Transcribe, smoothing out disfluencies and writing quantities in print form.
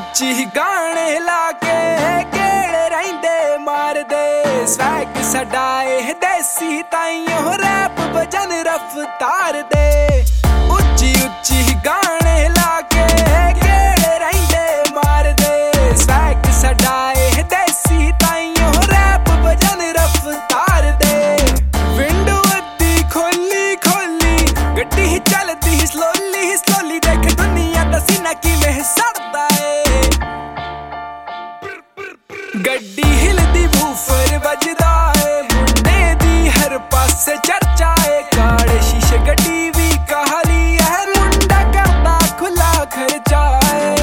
ਉੱਚੀ ਗਾਣੇ ਲਾ ਕੇ ਕਿਹੜੇ ਰਹਿੰਦੇ ਮਾਰਦੇ ਸਵੈਗ ਸਾਡਾ ਇਹ ਦੇਸੀ ਤਾਈਓ ਰੈਪ ਵਜਨ ਰਫਤਾਰ ਦੇ ਉੱਚੀ ਉੱਚੀ ਗਾਣੇ ਲਾ ਕੇ ਕਿਹੜੇ ਰਹਿੰਦੇ ਮਾਰਦੇ ਸਵੈਗ ਸਾਡਾ ਇਹ ਦੇਸੀ ਤਾਈਓ ਰੈਪ ਵਜਨ ਰਫਤਾਰ ਦੇ ਵਿੰਡੋ ਅੱਧੀ ਖੋਲੀ ਖੋਲੀ ਗੱਡੀ ਚੱਲਦੀ ਸਲੋਲੀ ਸਲੋਲੀ ਦੇਖ ਦੁਨੀਆ ਦਾ ਸੀਨਾ ਕਿਵੇਂ ਸੜਦਾ ਏ ਗੱਡੀ ਹਿਲਦੀ ਬੂਫਰ ਵੱਜਦਾ ਏ ਮੁੰਡੇ ਦੀ ਹਰ ਪਾਸੇ ਚਰਚਾ ਏ ਕਾਲੇ ਸ਼ੀਸ਼ੇ ਗੱਡੀ ਵੀ ਕਹਾਲੀ